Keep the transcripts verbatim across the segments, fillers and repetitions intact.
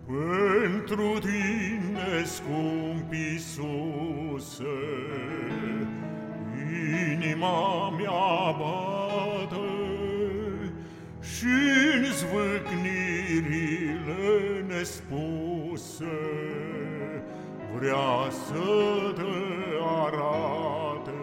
Pentru tine, scump Iisuse, inima mea bate și-n zvâcnirile nespuse vrea să te arate.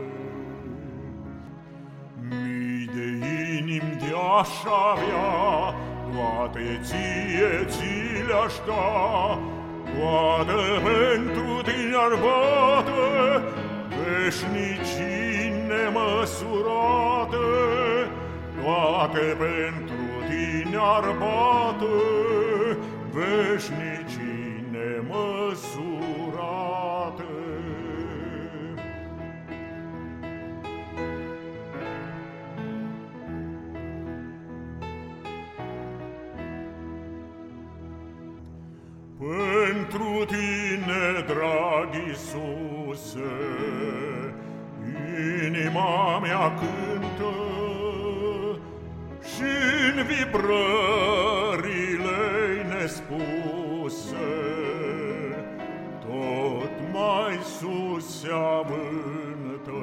Mii de inimi de-aș avea, toate ție ți le-aș da, toate pentru tine ar bate, veșnicii nemăsurate, toate pentru tine ar bate, veșnicii nemăsurate. Pentru tine, drag Iisuse, inima mea cântă și-n vibrările nespuse tot mai sus se avântă.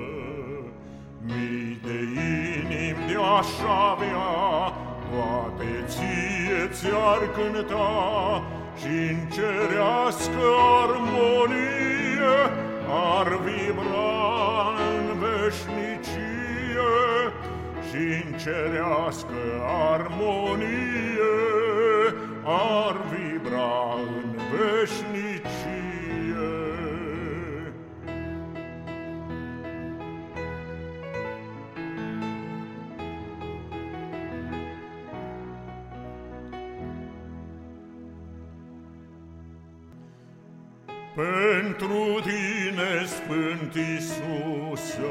Mii de inimi de-aș avea, toate ție ți-ar cânta, și-n cerească armonie ar vibra în veșnicie, și-n cerească armonie ar vibra în veșnicie. Pentru tine, Sfânt Iisuse,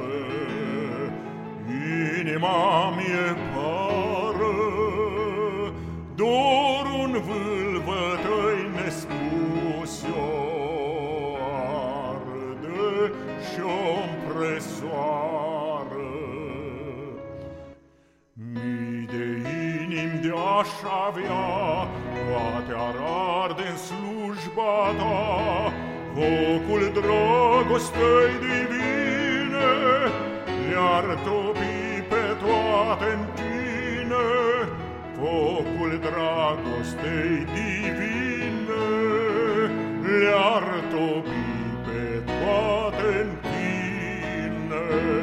inima mi-e pară, dorul în vâlvă-tăi nespuse-o arde și-o împresoară. Mii de inimi de-aș avea, toate ar arde în slujba ta, focul dragostei divine le-ar topi pe toate-n tine, focul dragostei divine le-ar topi pe toate-n tine.